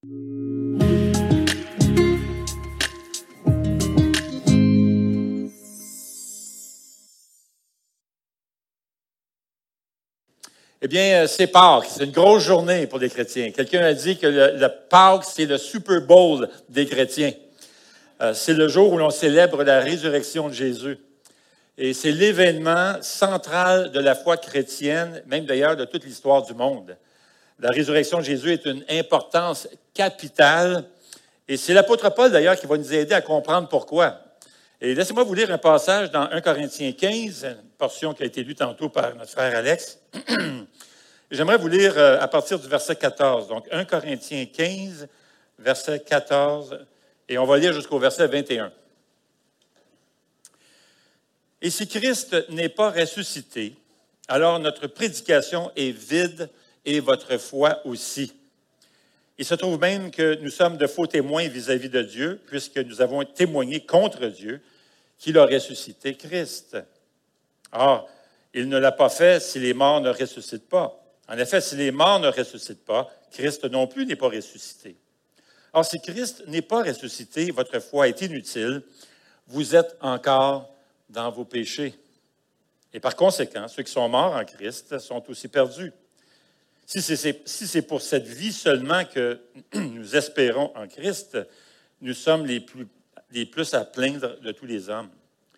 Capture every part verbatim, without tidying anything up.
Eh bien, c'est Pâques. C'est une grosse journée pour les chrétiens. Quelqu'un a dit que le, le Pâques, c'est le Super Bowl des chrétiens. Euh, c'est le jour où l'on célèbre la résurrection de Jésus. Et c'est l'événement central de la foi chrétienne, même d'ailleurs de toute l'histoire du monde. La résurrection de Jésus est une importance capitale. Et c'est l'apôtre Paul, d'ailleurs, qui va nous aider à comprendre pourquoi. Et laissez-moi vous lire un passage dans un Corinthiens quinze, une portion qui a été lue tantôt par notre frère Alex. J'aimerais vous lire à partir du verset quatorze. Donc, un Corinthiens quinze, verset quatorze, et on va lire jusqu'au verset vingt et un. « Et si Christ n'est pas ressuscité, alors notre prédication est vide et votre foi aussi. Il se trouve même que nous sommes de faux témoins vis-à-vis de Dieu, puisque nous avons témoigné contre Dieu qu'il a ressuscité Christ. Or, il ne l'a pas fait si les morts ne ressuscitent pas. En effet, si les morts ne ressuscitent pas, Christ non plus n'est pas ressuscité. Or, si Christ n'est pas ressuscité, votre foi est inutile, vous êtes encore dans vos péchés. Et par conséquent, ceux qui sont morts en Christ sont aussi perdus. Si c'est, si c'est pour cette vie seulement que nous espérons en Christ, nous sommes les plus, les plus à plaindre de tous les hommes.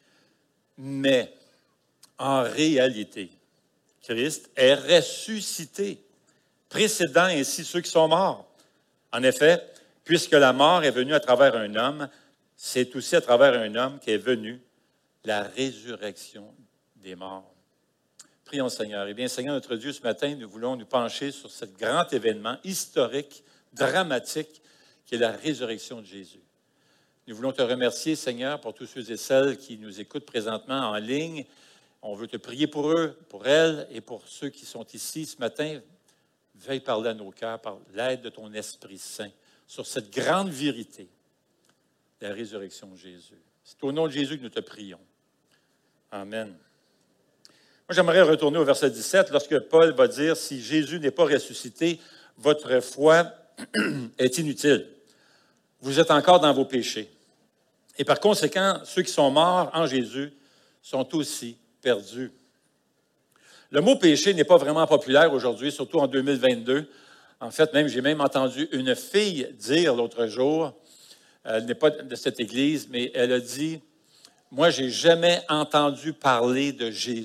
Mais, en réalité, Christ est ressuscité, précédant ainsi ceux qui sont morts. En effet, puisque la mort est venue à travers un homme, c'est aussi à travers un homme qu'est venue la résurrection des morts. Prions le Seigneur. Eh bien, Seigneur notre Dieu, ce matin, nous voulons nous pencher sur ce grand événement historique, dramatique, qui est la résurrection de Jésus. Nous voulons te remercier, Seigneur, pour tous ceux et celles qui nous écoutent présentement en ligne. On veut te prier pour eux, pour elles et pour ceux qui sont ici ce matin. Veuille parler à nos cœurs par l'aide de ton Esprit Saint sur cette grande vérité, la résurrection de Jésus. C'est au nom de Jésus que nous te prions. Amen. Moi, j'aimerais retourner au verset dix-sept, lorsque Paul va dire « Si Jésus n'est pas ressuscité, votre foi est inutile. Vous êtes encore dans vos péchés. Et par conséquent, ceux qui sont morts en Jésus sont aussi perdus. » Le mot « péché » n'est pas vraiment populaire aujourd'hui, surtout en deux mille vingt-deux. En fait, même j'ai même entendu une fille dire l'autre jour, elle n'est pas de cette église, mais elle a dit « Moi, je n'ai jamais entendu parler de Jésus. »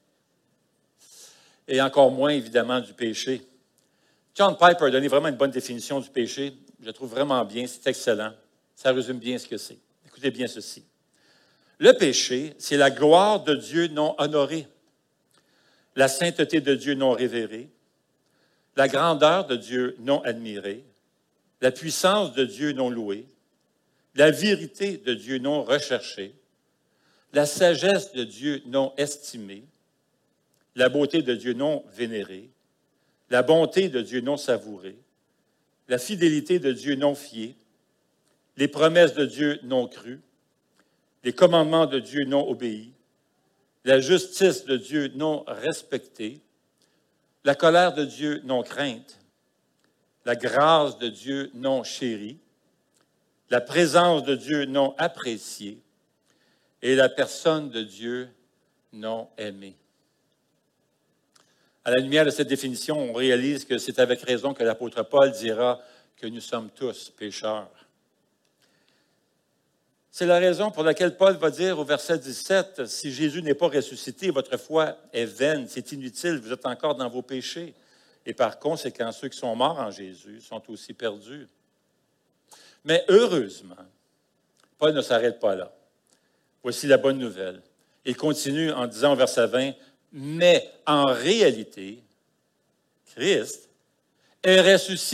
Et encore moins, évidemment, du péché. John Piper a donné vraiment une bonne définition du péché. Je la trouve vraiment bien, c'est excellent. Ça résume bien ce que c'est. Écoutez bien ceci. Le péché, c'est la gloire de Dieu non honorée, la sainteté de Dieu non révérée, la grandeur de Dieu non admirée, la puissance de Dieu non louée, la vérité de Dieu non recherchée, la sagesse de Dieu non estimée, la beauté de Dieu non vénérée, la bonté de Dieu non savourée, la fidélité de Dieu non fiée, les promesses de Dieu non crues, les commandements de Dieu non obéis, la justice de Dieu non respectée, la colère de Dieu non crainte, la grâce de Dieu non chérie, la présence de Dieu non appréciée et la personne de Dieu non aimée. À la lumière de cette définition, on réalise que c'est avec raison que l'apôtre Paul dira que nous sommes tous pécheurs. C'est la raison pour laquelle Paul va dire au verset dix-sept, « Si Jésus n'est pas ressuscité, votre foi est vaine, c'est inutile, vous êtes encore dans vos péchés. Et par conséquent, ceux qui sont morts en Jésus sont aussi perdus. » Mais heureusement, Paul ne s'arrête pas là. Voici la bonne nouvelle. Il continue en disant au verset vingt, « Mais en réalité, Christ est ressuscité. »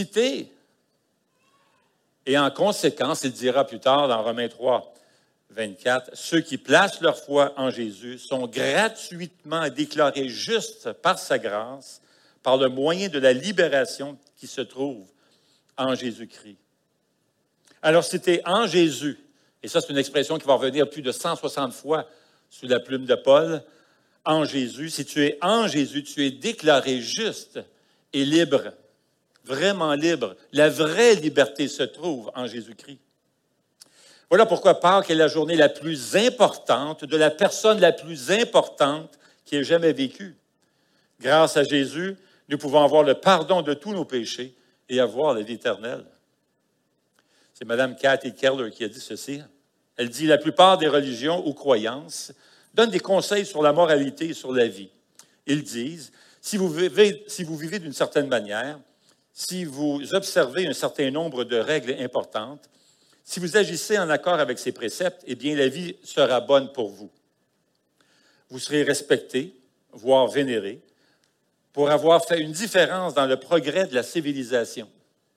Et en conséquence, il dira plus tard dans Romains trois, vingt-quatre, « Ceux qui placent leur foi en Jésus sont gratuitement déclarés justes par sa grâce, par le moyen de la libération qui se trouve en Jésus-Christ. » Alors, c'était en Jésus, et ça c'est une expression qui va revenir plus de cent soixante fois sous la plume de Paul, en Jésus, si tu es en Jésus, tu es déclaré juste et libre. vraiment libre. La vraie liberté se trouve en Jésus-Christ. Voilà pourquoi Pâques est la journée la plus importante de la personne la plus importante qui ait jamais vécu. Grâce à Jésus, nous pouvons avoir le pardon de tous nos péchés et avoir la vie éternelle. C'est Mme Kathy Keller qui a dit ceci. Elle dit « La plupart des religions ou croyances donnent des conseils sur la moralité et sur la vie. Ils disent, si vous vivez, si vous vivez d'une certaine manière, si vous observez un certain nombre de règles importantes, si vous agissez en accord avec ces préceptes, eh bien, la vie sera bonne pour vous. Vous serez respecté, voire vénéré, pour avoir fait une différence dans le progrès de la civilisation.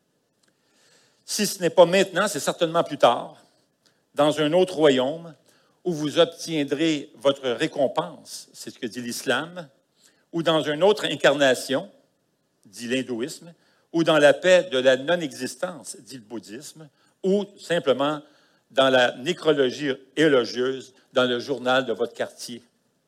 Si ce n'est pas maintenant, c'est certainement plus tard, dans un autre royaume, où vous obtiendrez votre récompense, c'est ce que dit l'islam, ou dans une autre incarnation, dit l'hindouisme, ou dans la paix de la non-existence, dit le bouddhisme, ou simplement dans la nécrologie élogieuse, dans le journal de votre quartier.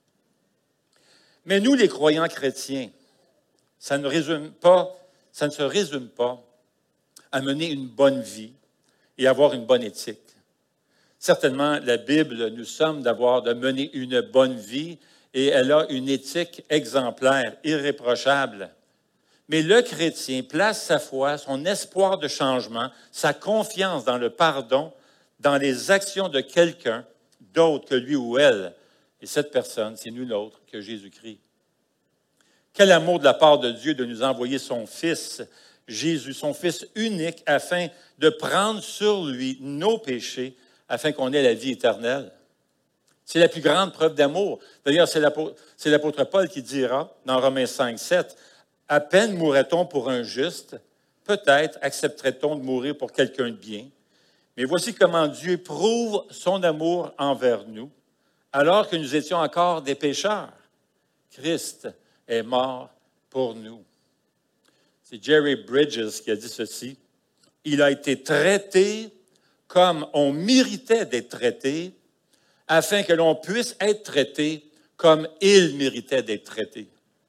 Mais nous, les croyants chrétiens, ça ne résume pas, ça ne se résume pas à mener une bonne vie et avoir une bonne éthique. Certainement, la Bible nous somme d'avoir, de mener une bonne vie et elle a une éthique exemplaire, irréprochable. Mais le chrétien place sa foi, son espoir de changement, sa confiance dans le pardon, dans les actions de quelqu'un d'autre que lui ou elle. Et cette personne, c'est nul autre que Jésus-Christ. Quel amour de la part de Dieu de nous envoyer son Fils, Jésus, son Fils unique, afin de prendre sur lui nos péchés, afin qu'on ait la vie éternelle. C'est la plus grande preuve d'amour. D'ailleurs, c'est l'apôtre, c'est l'apôtre Paul qui dira, dans Romains cinq, sept, « À peine mourrait-on pour un juste, peut-être accepterait-on de mourir pour quelqu'un de bien. Mais voici comment Dieu prouve son amour envers nous, alors que nous étions encore des pécheurs. Christ est mort pour nous. » C'est Jerry Bridges qui a dit ceci. « Il a été traité comme on méritait d'être traité, afin que l'on puisse être traité comme il méritait d'être traité. »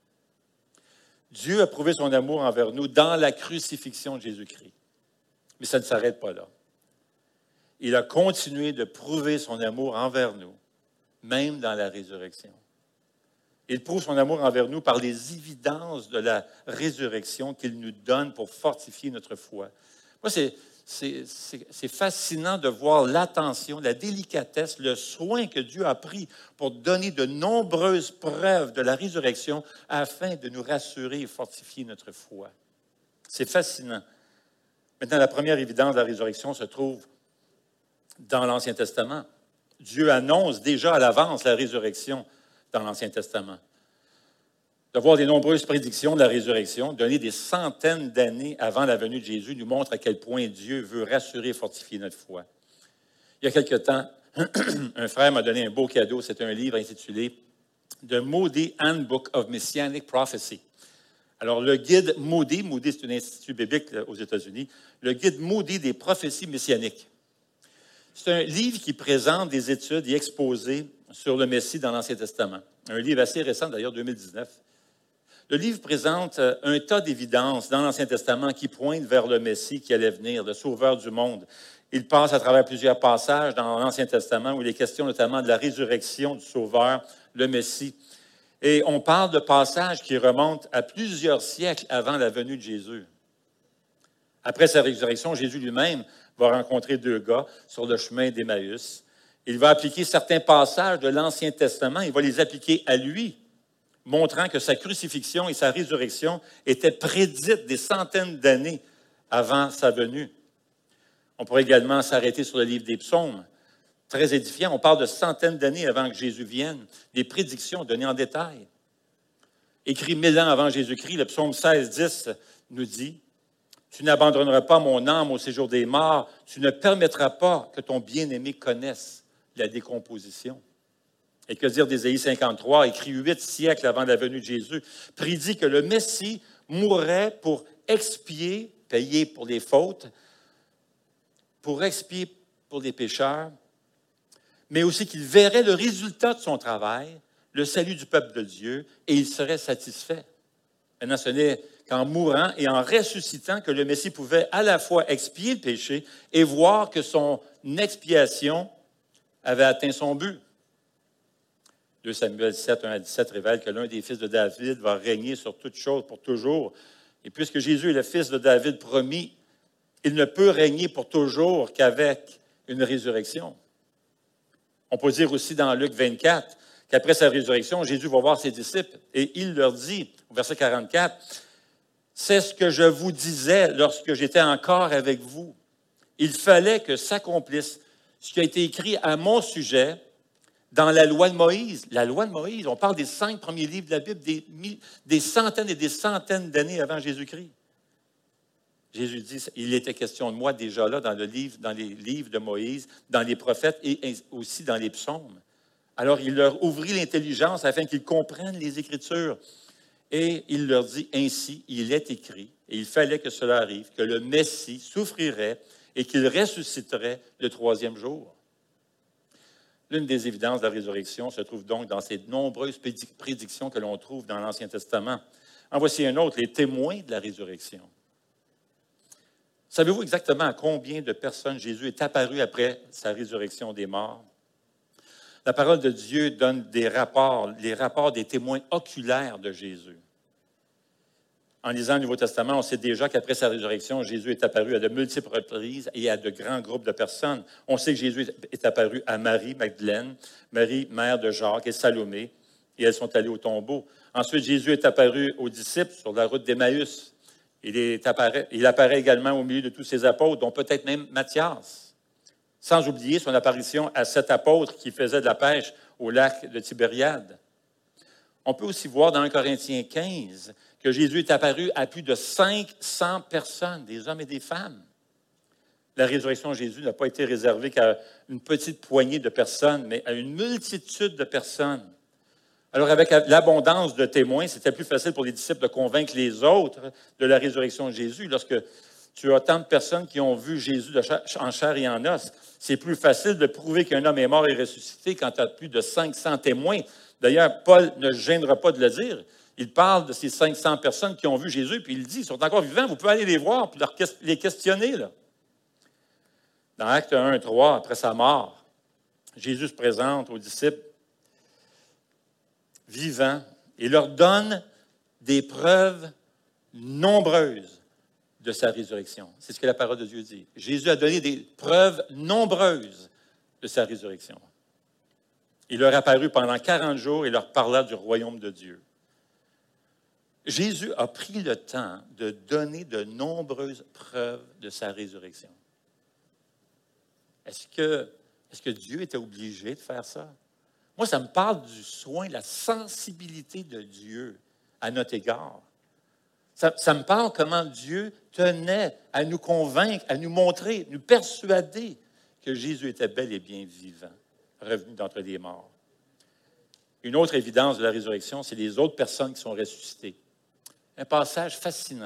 Dieu a prouvé son amour envers nous dans la crucifixion de Jésus-Christ. Mais ça ne s'arrête pas là. Il a continué de prouver son amour envers nous, même dans la résurrection. Il prouve son amour envers nous par les évidences de la résurrection qu'il nous donne pour fortifier notre foi. Moi, c'est... C'est, c'est, c'est fascinant de voir l'attention, la délicatesse, le soin que Dieu a pris pour donner de nombreuses preuves de la résurrection afin de nous rassurer et fortifier notre foi. C'est fascinant. Maintenant, la première évidence de la résurrection se trouve dans l'Ancien Testament. Dieu annonce déjà à l'avance la résurrection dans l'Ancien Testament. De voir les nombreuses prédictions de la résurrection, données des centaines d'années avant la venue de Jésus, nous montre à quel point Dieu veut rassurer et fortifier notre foi. Il y a quelque temps, un frère m'a donné un beau cadeau. C'est un livre intitulé « The Moody Handbook of Messianic Prophecy ». Alors, le guide Moody, Moody c'est un institut biblique aux États-Unis, le guide Moody des prophéties messianiques. C'est un livre qui présente des études et exposés sur le Messie dans l'Ancien Testament. Un livre assez récent, d'ailleurs, deux mille dix-neuf. Le livre présente un tas d'évidences dans l'Ancien Testament qui pointent vers le Messie qui allait venir, le Sauveur du monde. Il passe à travers plusieurs passages dans l'Ancien Testament où il est question notamment de la résurrection du Sauveur, le Messie. Et on parle de passages qui remontent à plusieurs siècles avant la venue de Jésus. Après sa résurrection, Jésus lui-même va rencontrer deux gars sur le chemin d'Emmaüs. Il va appliquer certains passages de l'Ancien Testament, il va les appliquer à lui, montrant que sa crucifixion et sa résurrection étaient prédites des centaines d'années avant sa venue. On pourrait également s'arrêter sur le livre des Psaumes, très édifiant. On parle de centaines d'années avant que Jésus vienne, des prédictions données en détail. Écrit mille ans avant Jésus-Christ, le psaume seize, dix nous dit « Tu n'abandonneras pas mon âme au séjour des morts, tu ne permettras pas que ton bien-aimé connaisse la décomposition. » Et que dire d'Ésaïe cinquante-trois, écrit huit siècles avant la venue de Jésus, prédit que le Messie mourrait pour expier, payer pour les fautes, pour expier pour les pécheurs, mais aussi qu'il verrait le résultat de son travail, le salut du peuple de Dieu, et il serait satisfait. Maintenant, ce n'est qu'en mourant et en ressuscitant, que le Messie pouvait à la fois expier le péché et voir que son expiation avait atteint son but. deux Samuel sept, un à dix-sept révèle que l'un des fils de David va régner sur toutes choses pour toujours. Et puisque Jésus est le fils de David promis, il ne peut régner pour toujours qu'avec une résurrection. On peut dire aussi dans Luc vingt-quatre qu'après sa résurrection, Jésus va voir ses disciples et il leur dit, au verset quarante-quatre, « C'est ce que je vous disais lorsque j'étais encore avec vous. Il fallait que s'accomplisse ce qui a été écrit à mon sujet dans la loi de Moïse. » La loi de Moïse, on parle des cinq premiers livres de la Bible, des, des centaines et des centaines d'années avant Jésus-Christ. Jésus dit, il était question de moi déjà là dans, le livre, dans les livres de Moïse, dans les prophètes et aussi dans les psaumes. Alors, il leur ouvrit l'intelligence afin qu'ils comprennent les Écritures. Et il leur dit, ainsi, il est écrit, et il fallait que cela arrive, que le Messie souffrirait et qu'il ressusciterait le troisième jour. L'une des évidences de la résurrection se trouve donc dans ces nombreuses prédictions que l'on trouve dans l'Ancien Testament. En voici un autre, les témoins de la résurrection. Savez-vous exactement à combien de personnes Jésus est apparu après sa résurrection des morts? La parole de Dieu donne des rapports, les rapports des témoins oculaires de Jésus. En lisant le Nouveau Testament, on sait déjà qu'après sa résurrection, Jésus est apparu à de multiples reprises et à de grands groupes de personnes. On sait que Jésus est apparu à Marie Magdeleine, Marie, mère de Jacques et Salomé, et elles sont allées au tombeau. Ensuite, Jésus est apparu aux disciples sur la route d'Emmaüs. Il, est apparaît, il apparaît également au milieu de tous ses apôtres, dont peut-être même Matthias. Sans oublier son apparition à sept apôtres qui faisaient de la pêche au lac de Tibériade. On peut aussi voir dans un Corinthiens quinze que Jésus est apparu à plus de cinq cents personnes, des hommes et des femmes. La résurrection de Jésus n'a pas été réservée qu'à une petite poignée de personnes, mais à une multitude de personnes. Alors, avec l'abondance de témoins, c'était plus facile pour les disciples de convaincre les autres de la résurrection de Jésus. Lorsque tu as tant de personnes qui ont vu Jésus en chair et en os, c'est plus facile de prouver qu'un homme est mort et ressuscité quand tu as plus de cinq cents témoins. D'ailleurs, Paul ne gênera pas de le dire. Il parle de ces cinq cents personnes qui ont vu Jésus, puis il dit, ils sont encore vivants, vous pouvez aller les voir, puis les questionner. Là. Dans Actes un, trois, après sa mort, Jésus se présente aux disciples vivants et leur donne des preuves nombreuses de sa résurrection. C'est ce que la parole de Dieu dit. Jésus a donné des preuves nombreuses de sa résurrection. Il leur apparut pendant quarante jours et leur parla du royaume de Dieu. Jésus a pris le temps de donner de nombreuses preuves de sa résurrection. Est-ce que, est-ce que Dieu était obligé de faire ça? Moi, ça me parle du soin, de la sensibilité de Dieu à notre égard. Ça, ça me parle comment Dieu tenait à nous convaincre, à nous montrer, nous persuader que Jésus était bel et bien vivant, revenu d'entre les morts. Une autre évidence de la résurrection, c'est les autres personnes qui sont ressuscitées. Un passage fascinant.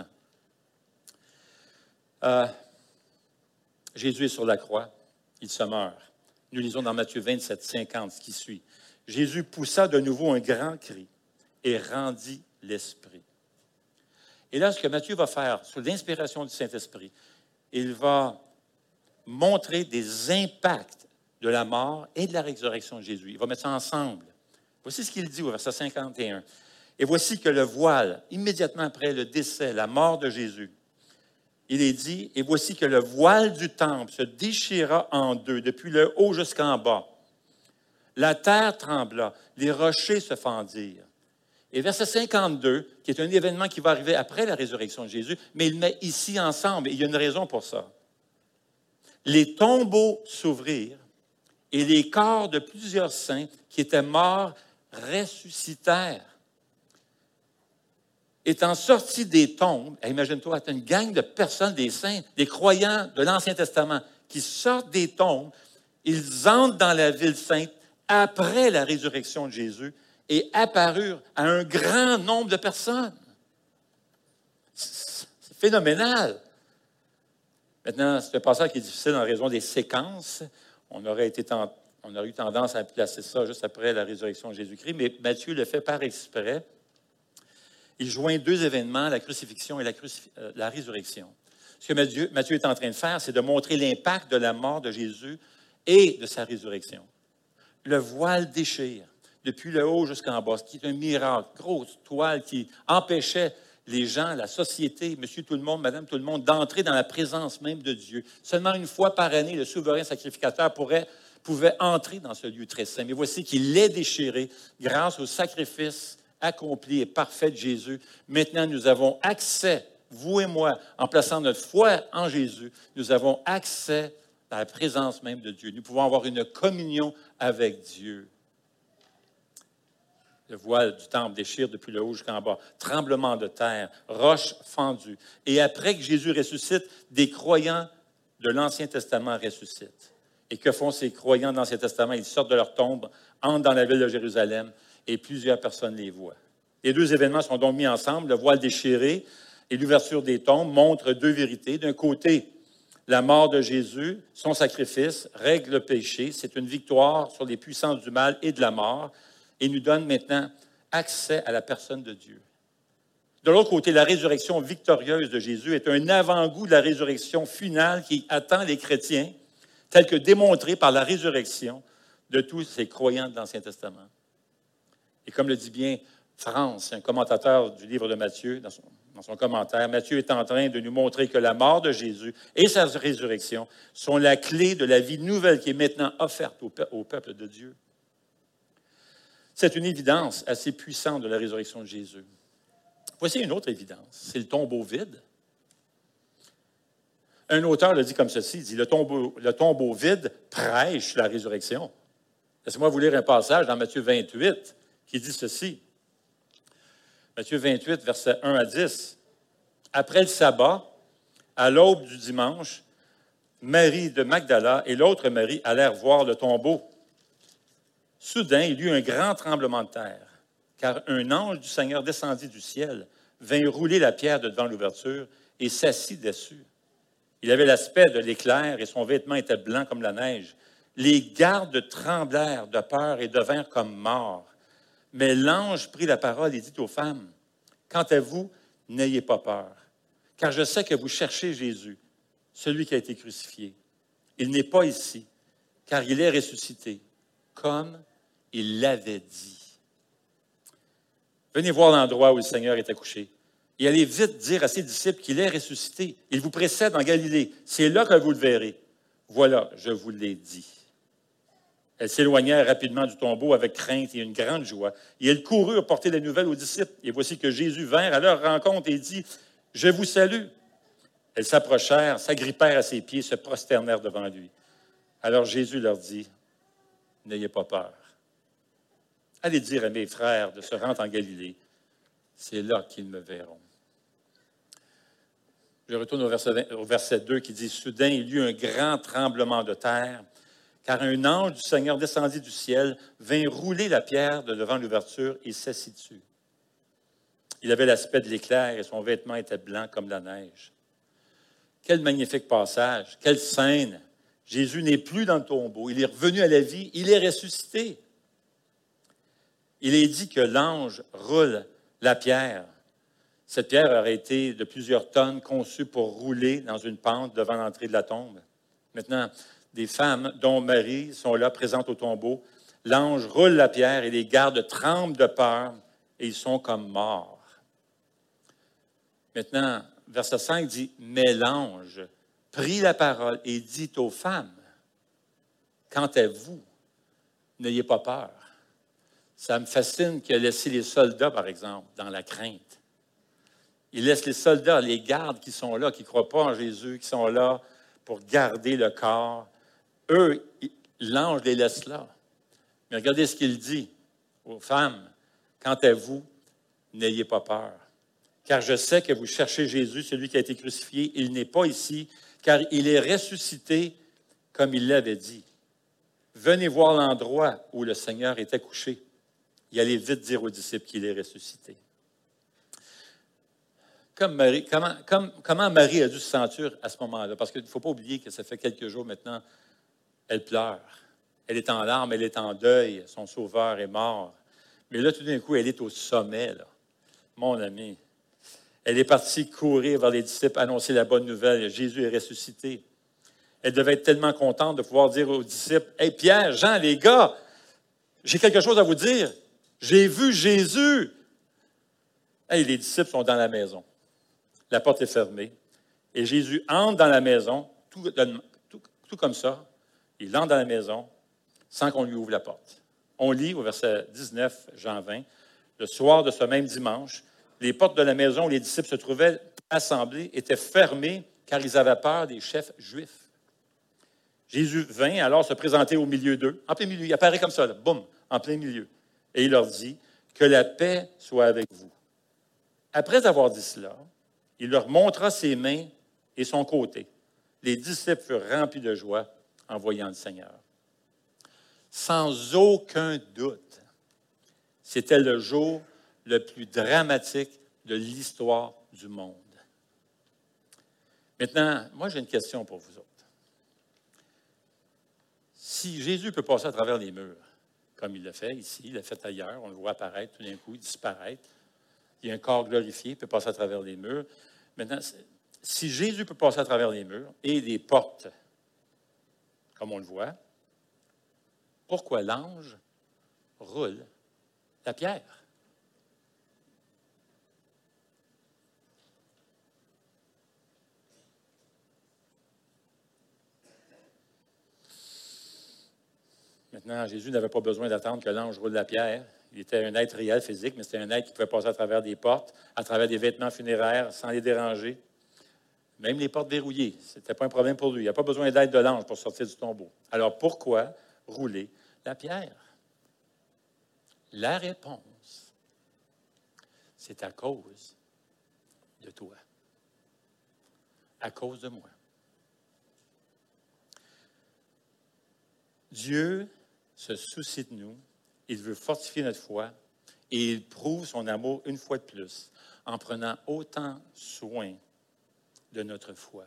Euh, Jésus est sur la croix, il se meurt. Nous lisons dans Matthieu vingt-sept, cinquante, ce qui suit. Jésus poussa de nouveau un grand cri et rendit l'esprit. Et là, ce que Matthieu va faire, sous l'inspiration du Saint-Esprit, il va montrer des impacts de la mort et de la résurrection de Jésus. Il va mettre ça ensemble. Voici ce qu'il dit au verset cinquante et un. Et voici que le voile, immédiatement après le décès, la mort de Jésus, il est dit, et voici que le voile du temple se déchira en deux, depuis le haut jusqu'en bas. La terre trembla, les rochers se fendirent. Et verset cinquante-deux, qui est un événement qui va arriver après la résurrection de Jésus, mais il met ici ensemble, et il y a une raison pour ça. Les tombeaux s'ouvrirent, et les corps de plusieurs saints qui étaient morts ressuscitèrent. Étant sortis des tombes, imagine-toi, une gang de personnes, des saints, des croyants de l'Ancien Testament, qui sortent des tombes, ils entrent dans la ville sainte après la résurrection de Jésus et apparurent à un grand nombre de personnes. C'est phénoménal. Maintenant, c'est un passage qui est difficile en raison des séquences. On aurait, été ten... On aurait eu tendance à placer ça juste après la résurrection de Jésus-Christ, mais Matthieu le fait par exprès. Il joint deux événements, la crucifixion et la, crucif- euh, la résurrection. Ce que Matthieu, Matthieu est en train de faire, c'est de montrer l'impact de la mort de Jésus et de sa résurrection. Le voile déchire, depuis le haut jusqu'en bas, ce qui est un miracle, grosse toile qui empêchait les gens, la société, monsieur tout le monde, madame tout le monde, d'entrer dans la présence même de Dieu. Seulement une fois par année, le souverain sacrificateur pourrait, pouvait entrer dans ce lieu très saint. Mais voici qu'il est déchiré grâce au sacrifice accompli et parfait de Jésus. Maintenant, nous avons accès, vous et moi, en plaçant notre foi en Jésus, nous avons accès à la présence même de Dieu. Nous pouvons avoir une communion avec Dieu. Le voile du temple déchire depuis le haut jusqu'en bas. Tremblement de terre, roche fendue. Et après que Jésus ressuscite, des croyants de l'Ancien Testament ressuscitent. Et que font ces croyants de l'Ancien Testament? Ils sortent de leur tombe, entrent dans la ville de Jérusalem, et plusieurs personnes les voient. Les deux événements sont donc mis ensemble. Le voile déchiré et l'ouverture des tombes montrent deux vérités. D'un côté, la mort de Jésus, son sacrifice, règle le péché. C'est une victoire sur les puissances du mal et de la mort, et nous donne maintenant accès à la personne de Dieu. De l'autre côté, la résurrection victorieuse de Jésus est un avant-goût de la résurrection finale qui attend les chrétiens, tel que démontré par la résurrection de tous ces croyants de l'Ancien Testament. Et comme le dit bien France, un commentateur du livre de Matthieu, dans son, dans son commentaire, Matthieu est en train de nous montrer que la mort de Jésus et sa résurrection sont la clé de la vie nouvelle qui est maintenant offerte au, au peuple de Dieu. C'est une évidence assez puissante de la résurrection de Jésus. Voici une autre évidence, c'est le tombeau vide. Un auteur le dit comme ceci, il dit « Le tombeau, le tombeau vide prêche la résurrection ». Laissez-moi vous lire un passage dans Matthieu vingt-huit qui dit ceci. Matthieu vingt-huit, versets un à dix. « Après le sabbat, à l'aube du dimanche, Marie de Magdala et l'autre Marie allèrent voir le tombeau. Soudain, il y eut un grand tremblement de terre, car un ange du Seigneur descendit du ciel, vint rouler la pierre de devant l'ouverture et s'assit dessus. Il avait l'aspect de l'éclair et son vêtement était blanc comme la neige. Les gardes tremblèrent de peur et devinrent comme morts. Mais l'ange prit la parole et dit aux femmes, « Quant à vous, n'ayez pas peur, car je sais que vous cherchez Jésus, celui qui a été crucifié. Il n'est pas ici, car il est ressuscité, comme il l'avait dit. » Venez voir l'endroit où le Seigneur était couché. Et allez vite dire à ses disciples qu'il est ressuscité. Il vous précède en Galilée. C'est là que vous le verrez. Voilà, je vous l'ai dit. Elles s'éloignèrent rapidement du tombeau avec crainte et une grande joie. Et elles coururent porter la nouvelle aux disciples. Et voici que Jésus vint à leur rencontre et dit, « Je vous salue. » Elles s'approchèrent, s'agrippèrent à ses pieds, se prosternèrent devant lui. Alors Jésus leur dit, « N'ayez pas peur. Allez dire à mes frères de se rendre en Galilée. C'est là qu'ils me verront. » Je retourne au verset, au verset deux qui dit, « Soudain, il y eut un grand tremblement de terre, car un ange du Seigneur descendit du ciel, vint rouler la pierre de devant l'ouverture et s'assit dessus. Il avait l'aspect de l'éclair et son vêtement était blanc comme la neige. » Quel magnifique passage, quelle scène! Jésus n'est plus dans le tombeau, il est revenu à la vie, il est ressuscité. Il est dit que l'ange roule la pierre. Cette pierre aurait été de plusieurs tonnes conçue pour rouler dans une pente devant l'entrée de la tombe. Maintenant, des femmes, dont Marie, sont là, présentes au tombeau. L'ange roule la pierre et les gardes tremblent de peur et ils sont comme morts. Maintenant, verset cinq dit, « Mais l'ange prit la parole et dit aux femmes, « Quant à vous, n'ayez pas peur. » Ça me fascine qu'il a laissé les soldats, par exemple, dans la crainte. Il laisse les soldats, les gardes qui sont là, qui ne croient pas en Jésus, qui sont là pour garder le corps. Eux, l'ange les laisse là. Mais regardez ce qu'il dit aux femmes. « Quant à vous, n'ayez pas peur. Car je sais que vous cherchez Jésus, celui qui a été crucifié. Il n'est pas ici, car il est ressuscité comme il l'avait dit. Venez voir l'endroit où le Seigneur était couché. Et allez vite dire aux disciples qu'il est ressuscité. » Comme Marie, comment, comme, comment Marie a dû se sentir à ce moment-là? Parce qu'il ne faut pas oublier que ça fait quelques jours maintenant, elle pleure. Elle est en larmes, elle est en deuil. Son sauveur est mort. Mais là, tout d'un coup, elle est au sommet. Là. mon ami. Elle est partie courir vers les disciples, annoncer la bonne nouvelle. Jésus est ressuscité. Elle devait être tellement contente de pouvoir dire aux disciples, « Hey, Pierre, Jean, les gars, j'ai quelque chose à vous dire. J'ai vu Jésus. » Hey, les disciples sont dans la maison. La porte est fermée. Et Jésus entre dans la maison, tout, tout, tout comme ça. Il entre dans la maison sans qu'on lui ouvre la porte. On lit au verset dix-neuf, Jean vingt, « Le soir de ce même dimanche, les portes de la maison où les disciples se trouvaient assemblés étaient fermées car ils avaient peur des chefs juifs. Jésus vint alors se présenter au milieu d'eux, en plein milieu. Il apparaît comme ça, là, boum, en plein milieu. Et il leur dit, « Que la paix soit avec vous. » Après avoir dit cela, il leur montra ses mains et son côté. Les disciples furent remplis de joie en voyant le Seigneur. Sans aucun doute, c'était le jour le plus dramatique de l'histoire du monde. Maintenant, moi, j'ai une question pour vous autres. Si Jésus peut passer à travers les murs, comme il l'a fait ici, il l'a fait ailleurs, on le voit apparaître tout d'un coup, disparaître, il y a un corps glorifié, il peut passer à travers les murs. Maintenant, si Jésus peut passer à travers les murs et les portes, comme on le voit, pourquoi l'ange roule la pierre? Maintenant, Jésus n'avait pas besoin d'attendre que l'ange roule la pierre. Il était un être réel, physique, mais c'était un être qui pouvait passer à travers des portes, à travers des vêtements funéraires, sans les déranger. Même les portes verrouillées, ce n'était pas un problème pour lui. Il n'y a pas besoin d'aide de l'ange pour sortir du tombeau. Alors, pourquoi rouler la pierre? La réponse, c'est à cause de toi. À cause de moi. Dieu se soucie de nous, il veut fortifier notre foi et il prouve son amour une fois de plus en prenant autant soin de notre foi.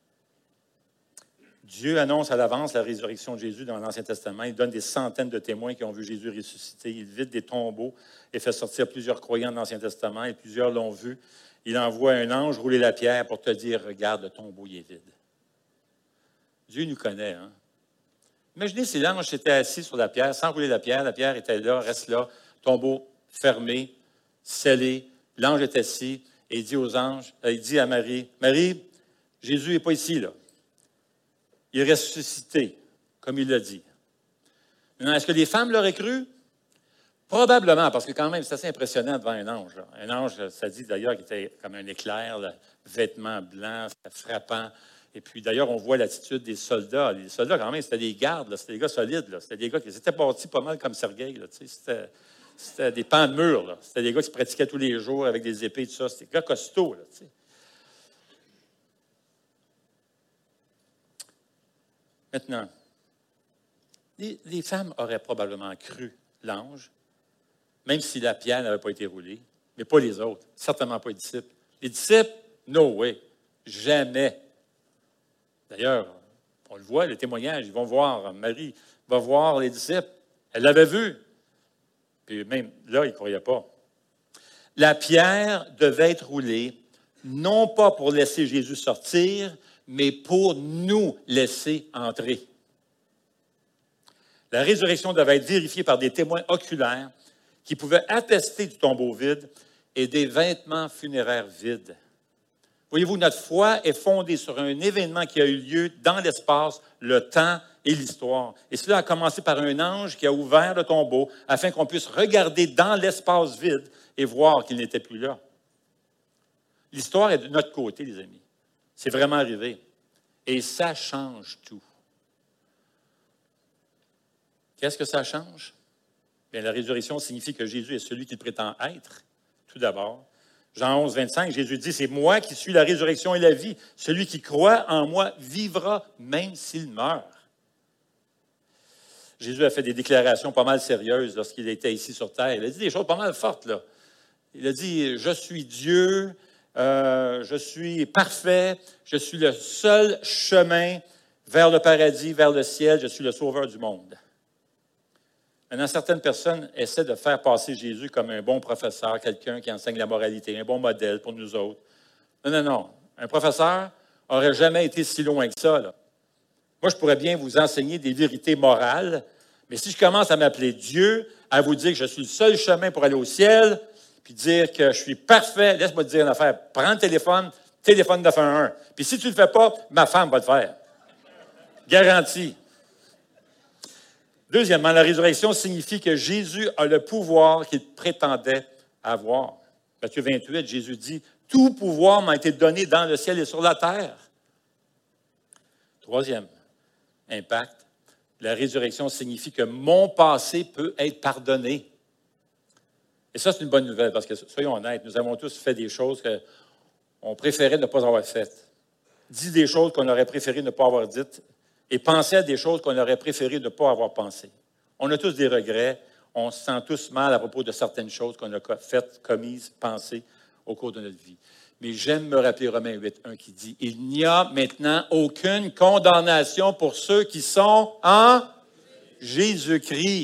Dieu annonce à l'avance la résurrection de Jésus dans l'Ancien Testament. Il donne des centaines de témoins qui ont vu Jésus ressusciter. Il vide des tombeaux et fait sortir plusieurs croyants de l'Ancien Testament et plusieurs l'ont vu. Il envoie un ange rouler la pierre pour te dire, regarde, le tombeau il est vide. Dieu nous connaît, hein? Imaginez si l'ange s'était assis sur la pierre, sans rouler la pierre, la pierre était là, reste là, tombeau fermé, scellé, l'ange est assis, et il dit aux anges, il dit à Marie, « Marie, Jésus n'est pas ici, là. Il est ressuscité, comme il l'a dit. » Maintenant, est-ce que les femmes l'auraient cru? Probablement, parce que quand même, c'est assez impressionnant devant un ange, là. Un ange, ça dit d'ailleurs qu'il était comme un éclair, là, vêtements blancs, frappant. Et puis, d'ailleurs, on voit l'attitude des soldats. Les soldats, quand même, c'était des gardes, là, c'était des gars solides. Là, c'était des gars qui étaient bâtis pas mal comme Sergueï. Là, c'était, c'était des pans de mur. Là. C'était des gars qui se pratiquaient tous les jours avec des épées et tout ça. C'était des gars costauds. Là, maintenant, les, les femmes auraient probablement cru l'ange, même si la pierre n'avait pas été roulée, mais pas les autres. Certainement pas les disciples. Les disciples, no way. Jamais. D'ailleurs, on le voit, les témoignages, ils vont voir, Marie va voir les disciples. Elle l'avait vu. Puis même là, ils ne croyaient pas. La pierre devait être roulée, non pas pour laisser Jésus sortir, mais pour nous laisser entrer. La résurrection devait être vérifiée par des témoins oculaires qui pouvaient attester du tombeau vide et des vêtements funéraires vides. Voyez-vous, notre foi est fondée sur un événement qui a eu lieu dans l'espace, le temps et l'histoire. Et cela a commencé par un ange qui a ouvert le tombeau afin qu'on puisse regarder dans l'espace vide et voir qu'il n'était plus là. L'histoire est de notre côté, les amis. C'est vraiment arrivé. Et ça change tout. Qu'est-ce que ça change? Bien, la résurrection signifie que Jésus est celui qu'il prétend être, tout d'abord. Jean onze, vingt-cinq, Jésus dit, « C'est moi qui suis la résurrection et la vie. Celui qui croit en moi vivra même s'il meurt. » Jésus a fait des déclarations pas mal sérieuses lorsqu'il était ici sur terre. Il a dit des choses pas mal fortes, là. Il a dit, « Je suis Dieu, euh, je suis parfait, je suis le seul chemin vers le paradis, vers le ciel, je suis le sauveur du monde. » Maintenant, certaines personnes essaient de faire passer Jésus comme un bon professeur, quelqu'un qui enseigne la moralité, un bon modèle pour nous autres. Non, non, non. Un professeur n'aurait jamais été si loin que ça, là. Moi, je pourrais bien vous enseigner des vérités morales, mais si je commence à m'appeler Dieu, à vous dire que je suis le seul chemin pour aller au ciel, puis dire que je suis parfait, laisse-moi te dire une affaire. Prends le téléphone, téléphone neuf un un. Puis si tu ne le fais pas, ma femme va le faire. Garantie. Deuxièmement, la résurrection signifie que Jésus a le pouvoir qu'il prétendait avoir. Matthieu vingt-huit, Jésus dit, « Tout pouvoir m'a été donné dans le ciel et sur la terre. » Troisième impact, la résurrection signifie que mon passé peut être pardonné. Et ça, c'est une bonne nouvelle, parce que, soyons honnêtes, nous avons tous fait des choses qu'on préférait ne pas avoir faites. Dit des choses qu'on aurait préféré ne pas avoir dites, et penser à des choses qu'on aurait préféré ne pas avoir pensées. On a tous des regrets, on se sent tous mal à propos de certaines choses qu'on a faites, commises, pensées au cours de notre vie. Mais j'aime me rappeler Romains huit, un qui dit « Il n'y a maintenant aucune condamnation pour ceux qui sont en Jésus-Christ. »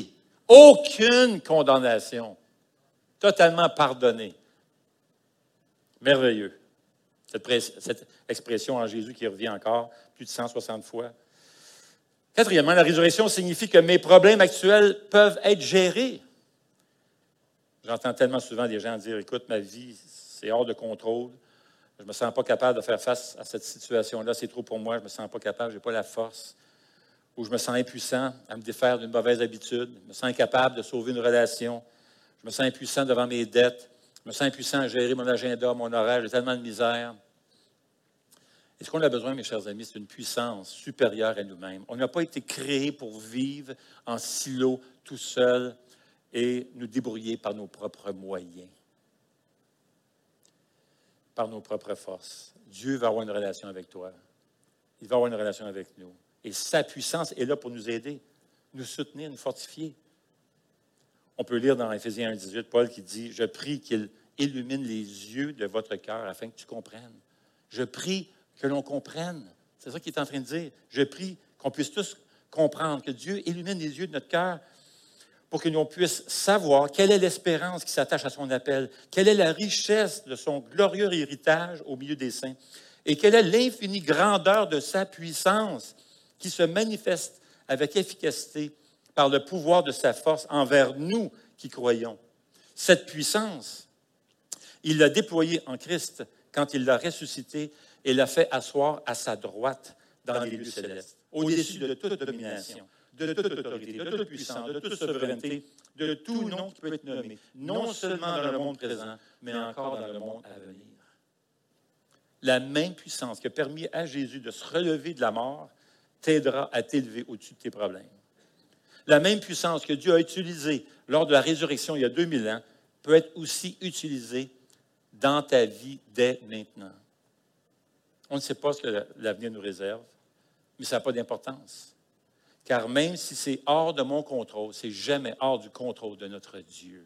Aucune condamnation. Totalement pardonné. Merveilleux. Cette, cette expression en Jésus qui revient encore plus de cent soixante fois. Quatrièmement, la résurrection signifie que mes problèmes actuels peuvent être gérés. J'entends tellement souvent des gens dire « Écoute, ma vie, c'est hors de contrôle. Je ne me sens pas capable de faire face à cette situation-là. C'est trop pour moi. Je ne me sens pas capable. Je n'ai pas la force. » Ou je me sens impuissant à me défaire d'une mauvaise habitude. Je me sens incapable de sauver une relation. Je me sens impuissant devant mes dettes. Je me sens impuissant à gérer mon agenda, mon horaire. J'ai tellement de misère. Et ce qu'on a besoin, mes chers amis, c'est une puissance supérieure à nous-mêmes. On n'a pas été créés pour vivre en silo, tout seul, et nous débrouiller par nos propres moyens, par nos propres forces. Dieu va avoir une relation avec toi. Il va avoir une relation avec nous. Et sa puissance est là pour nous aider, nous soutenir, nous fortifier. On peut lire dans Éphésiens un dix-huit, Paul qui dit « Je prie qu'il illumine les yeux de votre cœur afin que tu comprennes. » Je prie que l'on comprenne. C'est ça qu'il est en train de dire. Je prie qu'on puisse tous comprendre, que Dieu illumine les yeux de notre cœur pour que l'on puisse savoir quelle est l'espérance qui s'attache à son appel, quelle est la richesse de son glorieux héritage au milieu des saints, et quelle est l'infinie grandeur de sa puissance qui se manifeste avec efficacité par le pouvoir de sa force envers nous qui croyons. Cette puissance, il l'a déployée en Christ quand il l'a ressuscité et l'a fait asseoir à sa droite dans les lieux célestes, au-dessus de toute domination, de toute autorité, de toute puissance, de toute souveraineté, de tout nom qui peut être nommé, non seulement dans le monde présent, mais encore dans le monde à venir. La même puissance qui a permis à Jésus de se relever de la mort t'aidera à t'élever au-dessus de tes problèmes. La même puissance que Dieu a utilisée lors de la résurrection il y a deux mille ans peut être aussi utilisée dans ta vie dès maintenant. On ne sait pas ce que l'avenir nous réserve, mais ça n'a pas d'importance. Car même si c'est hors de mon contrôle, c'est jamais hors du contrôle de notre Dieu.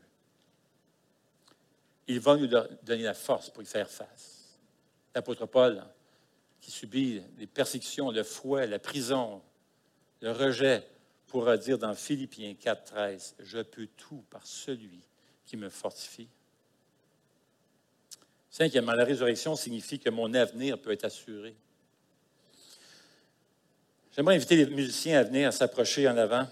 Il va nous donner la force pour y faire face. L'apôtre Paul, qui subit les persécutions, le fouet, la prison, le rejet, pourra dire dans Philippiens quatre, treize, « Je peux tout par celui qui me fortifie. » Cinquièmement, la résurrection signifie que mon avenir peut être assuré. J'aimerais inviter les musiciens à venir, à s'approcher en avant.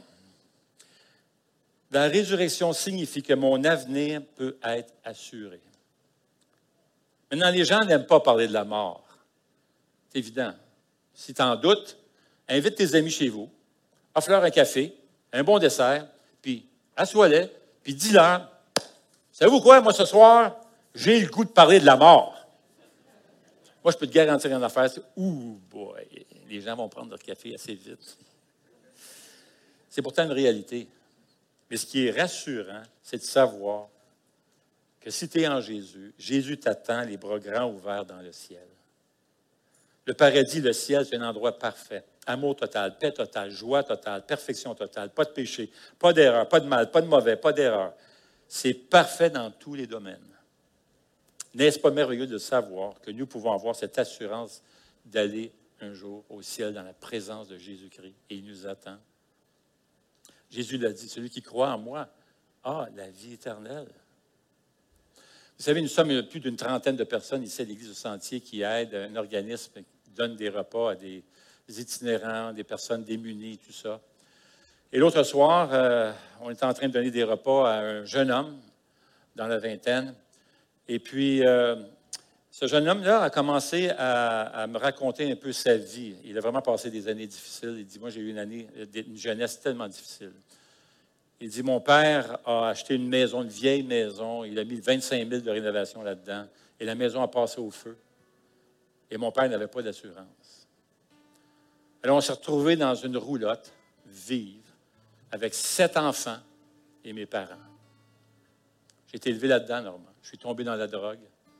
La résurrection signifie que mon avenir peut être assuré. Maintenant, les gens n'aiment pas parler de la mort. C'est évident. Si tu en doutes, invite tes amis chez vous, offre-leur un café, un bon dessert, puis assois-les, puis dis-leur, « Savez-vous quoi, moi, ce soir, j'ai le goût de parler de la mort. » Moi, je peux te garantir une affaire, c'est « Ouh, boy! » Les gens vont prendre leur café assez vite. C'est pourtant une réalité. Mais ce qui est rassurant, c'est de savoir que si tu es en Jésus, Jésus t'attend les bras grands ouverts dans le ciel. Le paradis, le ciel, c'est un endroit parfait. Amour total, paix totale, joie totale, perfection totale, pas de péché, pas d'erreur, pas de mal, pas de mauvais, pas d'erreur. C'est parfait dans tous les domaines. N'est-ce pas merveilleux de savoir que nous pouvons avoir cette assurance d'aller un jour au ciel dans la présence de Jésus-Christ et il nous attend? Jésus l'a dit, celui qui croit en moi a la vie éternelle. Vous savez, nous sommes plus d'une trentaine de personnes ici à l'Église du Sentier qui aident un organisme qui donne des repas à des itinérants, des personnes démunies, tout ça. Et l'autre soir, euh, on était en train de donner des repas à un jeune homme dans la vingtaine. Et puis, euh, ce jeune homme-là a commencé à, à me raconter un peu sa vie. Il a vraiment passé des années difficiles. Il dit, moi, j'ai eu une année, une jeunesse tellement difficile. Il dit, mon père a acheté une maison, une vieille maison. Il a mis vingt-cinq mille de rénovation là-dedans. Et la maison a passé au feu. Et mon père n'avait pas d'assurance. Alors, on s'est retrouvés dans une roulotte vive avec sept enfants et mes parents. J'ai été élevé là-dedans, Normand. Je suis tombé dans la drogue.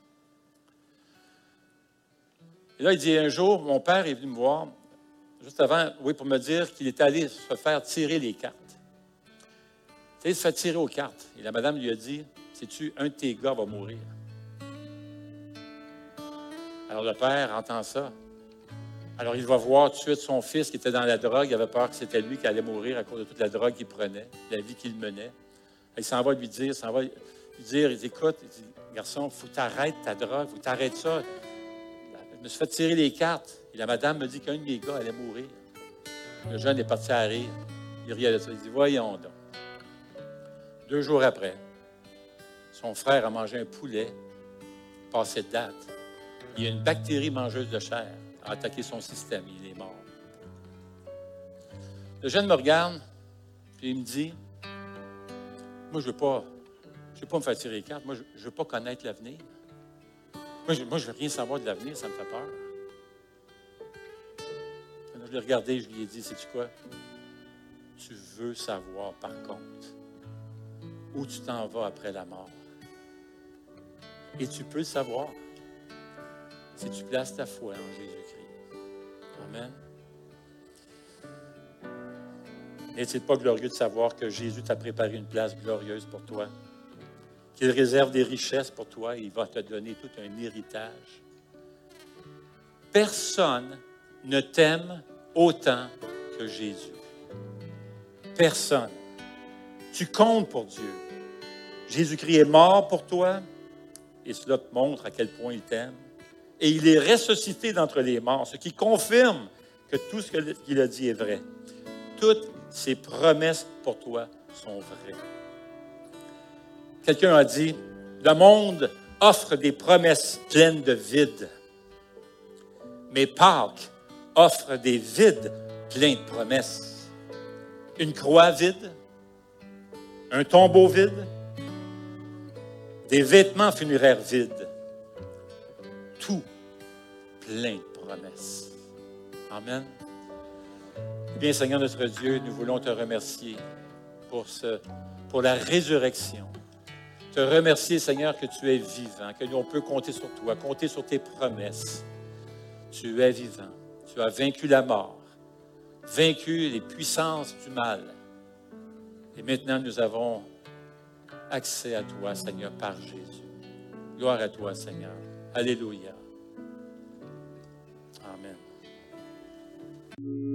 Et là, il dit, un jour, mon père est venu me voir, juste avant, oui, pour me dire qu'il était allé se faire tirer les cartes. Il se fait tirer aux cartes. Et la madame lui a dit, sais-tu, un de tes gars va mourir. Alors le père entend ça. Alors il va voir tout de suite son fils qui était dans la drogue. Il avait peur que c'était lui qui allait mourir à cause de toute la drogue qu'il prenait, la vie qu'il menait. Il s'en va lui dire, s'en va lui dire, il dit, écoute, il dit, garçon, il faut que tu arrêtes ta drogue, il faut que tu arrêtes ça. Je me suis fait tirer les cartes. Et la madame me dit qu'un de mes gars allait mourir. Le jeune est parti à rire. Il riait de ça. Il dit, voyons donc. Deux jours après, son frère a mangé un poulet passé de date. Il y a une bactérie mangeuse de chair a attaqué son système. Il est mort. Le jeune me regarde, puis il me dit, moi, je ne veux pas, je veux pas me faire tirer les cartes. Moi, je ne veux pas connaître l'avenir. Moi, je ne veux rien savoir de l'avenir, ça me fait peur. Alors, je l'ai regardé et je lui ai dit, sais-tu quoi? Tu veux savoir, par contre, où tu t'en vas après la mort. Et tu peux le savoir si tu places ta foi en Jésus-Christ. Amen. N'est-il pas glorieux de savoir que Jésus t'a préparé une place glorieuse pour toi? Qu'il réserve des richesses pour toi et il va te donner tout un héritage. Personne ne t'aime autant que Jésus. Personne. Tu comptes pour Dieu. Jésus-Christ est mort pour toi et cela te montre à quel point il t'aime. Et il est ressuscité d'entre les morts, ce qui confirme que tout ce qu'il a dit est vrai. Toutes ses promesses pour toi sont vraies. Quelqu'un a dit, le monde offre des promesses pleines de vide, mais Pâques offre des vides pleins de promesses. Une croix vide, un tombeau vide, des vêtements funéraires vides, tout plein de promesses. Amen. Eh bien, Seigneur notre Dieu, nous voulons te remercier pour, ce, pour la résurrection. Te remercier, Seigneur, que tu es vivant, que l'on peut compter sur toi, compter sur tes promesses. Tu es vivant. Tu as vaincu la mort, vaincu les puissances du mal. Et maintenant, nous avons accès à toi, Seigneur, par Jésus. Gloire à toi, Seigneur. Alléluia. Amen.